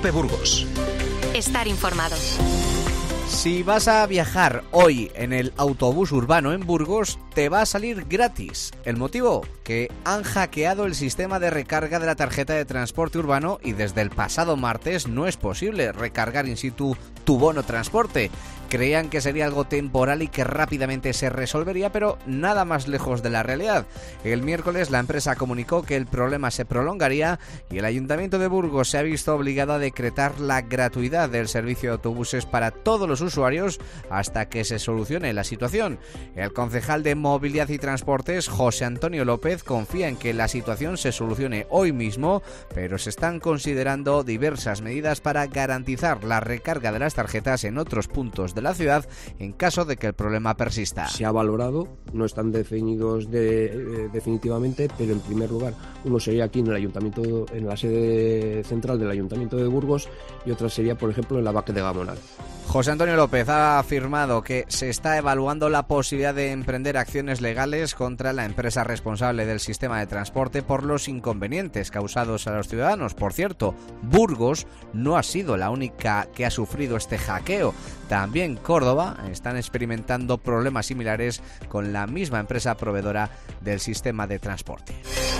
COPE Burgos. Estar informado. Si vas a viajar hoy en el autobús urbano en Burgos, te va a salir gratis. ¿El motivo? Que han hackeado el sistema de recarga de la tarjeta de transporte urbano y desde el pasado martes no es posible recargar in situ tu bono transporte. Creían que sería algo temporal y que rápidamente se resolvería, pero nada más lejos de la realidad. El miércoles la empresa comunicó que el problema se prolongaría y el Ayuntamiento de Burgos se ha visto obligado a decretar la gratuidad del servicio de autobuses para todos los usuarios hasta que se solucione la situación. El concejal de Movilidad y Transportes, José Antonio López, confía en que la situación se solucione hoy mismo, pero se están considerando diversas medidas para garantizar la recarga de las tarjetas en otros puntos de la ciudad en caso de que el problema persista. Se ha valorado, no están definidos definitivamente, pero en primer lugar uno sería aquí en el ayuntamiento, en la sede central del Ayuntamiento de Burgos, y otra sería, por ejemplo, en la Baque de Gamonal. José Antonio López ha afirmado que se está evaluando la posibilidad de emprender acciones legales contra la empresa responsable del sistema de transporte por los inconvenientes causados a los ciudadanos. Por cierto, Burgos no ha sido la única que ha sufrido este hackeo. También Córdoba están experimentando problemas similares con la misma empresa proveedora del sistema de transporte.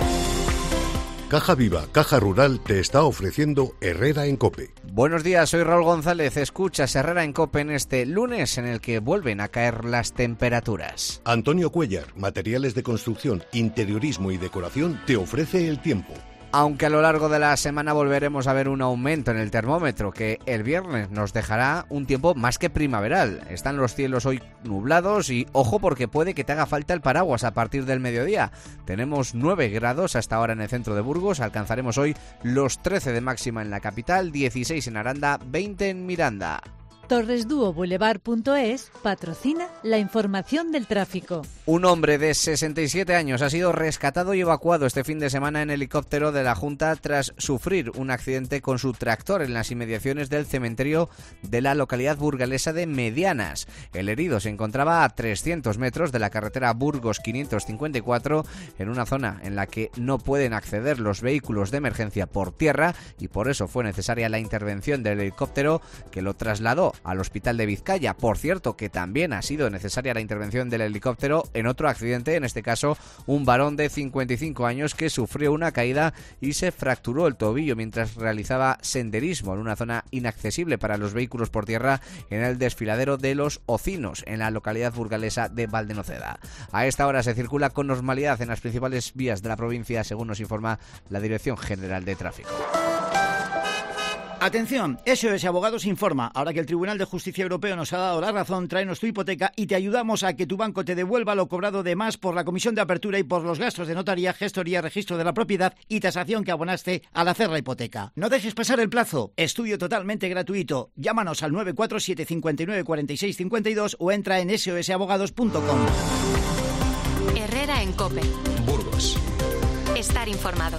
Caja Viva, Caja Rural te está ofreciendo Herrera en COPE. Buenos días, soy Raúl González. Escuchas Herrera en COPE en este lunes en el que vuelven a caer las temperaturas. Antonio Cuellar, Materiales de Construcción, Interiorismo y Decoración, te ofrece el tiempo. Aunque a lo largo de la semana volveremos a ver un aumento en el termómetro, que el viernes nos dejará un tiempo más que primaveral. Están los cielos hoy nublados y ojo porque puede que te haga falta el paraguas a partir del mediodía. Tenemos 9 grados hasta ahora en el centro de Burgos, alcanzaremos hoy los 13 de máxima en la capital, 16 en Aranda, 20 en Miranda. Torresduoboulevard.es patrocina la información del tráfico. Un hombre de 67 años ha sido rescatado y evacuado este fin de semana en helicóptero de la Junta tras sufrir un accidente con su tractor en las inmediaciones del cementerio de la localidad burgalesa de Medianas. El herido se encontraba a 300 metros de la carretera Burgos 554 en una zona en la que no pueden acceder los vehículos de emergencia por tierra y por eso fue necesaria la intervención del helicóptero que lo trasladó al hospital de Vizcaya. Por cierto, que también ha sido necesaria la intervención del helicóptero en otro accidente, en este caso un varón de 55 años que sufrió una caída y se fracturó el tobillo mientras realizaba senderismo en una zona inaccesible para los vehículos por tierra en el desfiladero de Los Ocinos, en la localidad burgalesa de Valdenoceda. A esta hora se circula con normalidad en las principales vías de la provincia, según nos informa la Dirección General de Tráfico. Atención, SOS Abogados informa. Ahora que el Tribunal de Justicia Europeo nos ha dado la razón, tráenos tu hipoteca y te ayudamos a que tu banco te devuelva lo cobrado de más por la comisión de apertura y por los gastos de notaría, gestoría, registro de la propiedad y tasación que abonaste al hacer la hipoteca. No dejes pasar el plazo. Estudio totalmente gratuito. Llámanos al 947 59 46 52 o entra en sosabogados.com. Herrera en COPE. Burgos. Estar informado.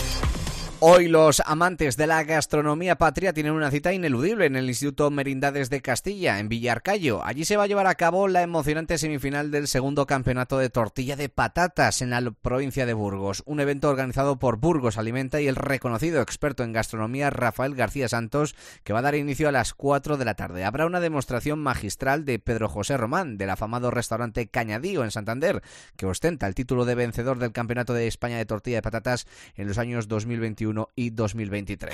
Hoy los amantes de la gastronomía patria tienen una cita ineludible en el Instituto Merindades de Castilla, en Villarcayo. Allí se va a llevar a cabo la emocionante semifinal del segundo campeonato de tortilla de patatas en la provincia de Burgos, un evento organizado por Burgos Alimenta y el reconocido experto en gastronomía Rafael García Santos, que va a dar inicio a las 4 de la tarde. Habrá una demostración magistral de Pedro José Román, del afamado restaurante Cañadío en Santander, que ostenta el título de vencedor del Campeonato de España de tortilla de patatas en los años 2021 y 2023.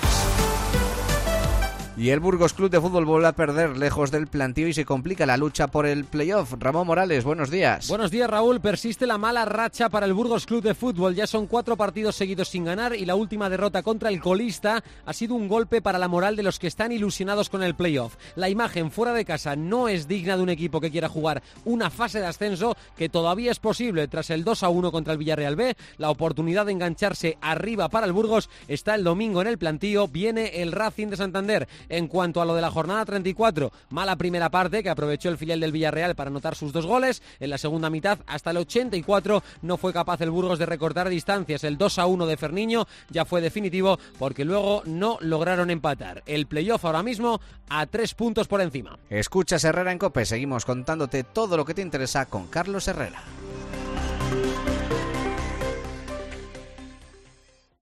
Y el Burgos Club de Fútbol vuelve a perder lejos del plantío y se complica la lucha por el playoff. Ramón Morales, buenos días. Buenos días, Raúl. Persiste la mala racha para el Burgos Club de Fútbol. Ya son 4 partidos seguidos sin ganar y la última derrota contra el colista ha sido un golpe para la moral de los que están ilusionados con el playoff. La imagen fuera de casa no es digna de un equipo que quiera jugar una fase de ascenso que todavía es posible. Tras el 2-1 contra el Villarreal B, la oportunidad de engancharse arriba para el Burgos está el domingo en el plantío. Viene el Racing de Santander. En cuanto a lo de la jornada 34, mala primera parte que aprovechó el filial del Villarreal para anotar sus 2 goles. En la segunda mitad, hasta el 84, no fue capaz el Burgos de recortar distancias. El 2-1 de Ferniño ya fue definitivo porque luego no lograron empatar. El playoff ahora mismo a 3 puntos por encima. Escuchas Herrera en COPE, seguimos contándote todo lo que te interesa con Carlos Herrera.